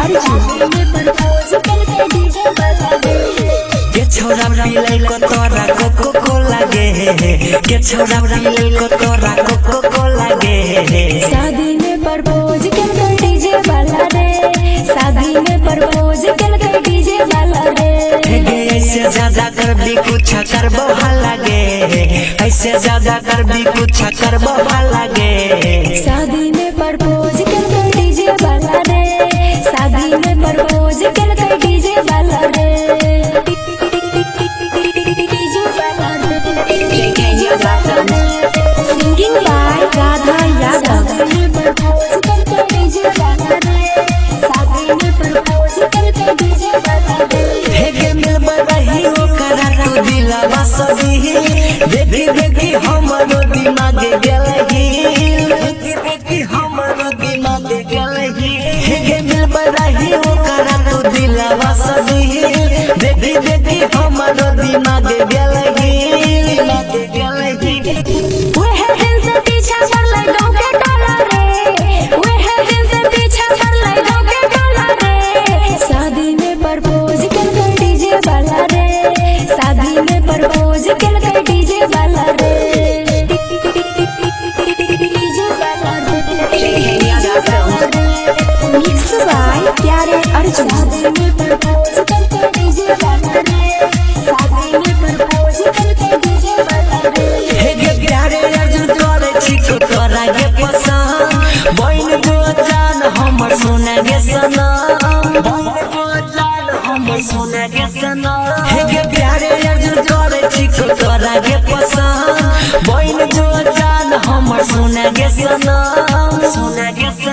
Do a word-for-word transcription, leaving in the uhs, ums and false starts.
के छोरा पीले को तोरा कोको को लागे के छोरा पीले को तोरा कोको को लागे शादी में प्रपोज कर कर डीजे वाला रे शादी में प्रपोज कर कर डीजे वाला रे ऐसे ज्यादा कर भी कुछ कर बोहा लागे ऐसे ज्यादा कर भी कुछ कर बोहा लागे शादी में प्रपोज कर कर डीजे वाला रे शादी में प्रपोज कर कर डीजे वाला रे Singing by Radha Yadav. देखी देखी हमारो दिमाग गलही देखी देखी हमारो दिमाग गलही हे मिल बरही ओकरा तू दिलवा सदी देखी देखी हमारो दिमाग गलही दिमाग गलही वे है दिन से पीछा कर ले गाँव के टोला रे वे है दिन से पीछा कर ले गाँव के टोला रे शादी में प्रपोज कर कर डीजे वाला रे शादी में प्रपोज कर कर डीजे वाला रे डीजे वाला रे मिक्स बाय प्यारे अर्जुन शादी में प्रपोज कर कर डीजे वाला रे शादी में प्रपोज कर कर डीजे वाला रे हे गे प्यारे अर्जुन तोरे छिको तोरा गे पसंद बहिन जो जान हमर सोना गे सनम बहिन जो जान हमर सोना गे सनम हे गे प्यारे अर्जुन तोरे छिको तोरा गे पसंद बहिन जो जान हमर सोना गे सनम सोना गे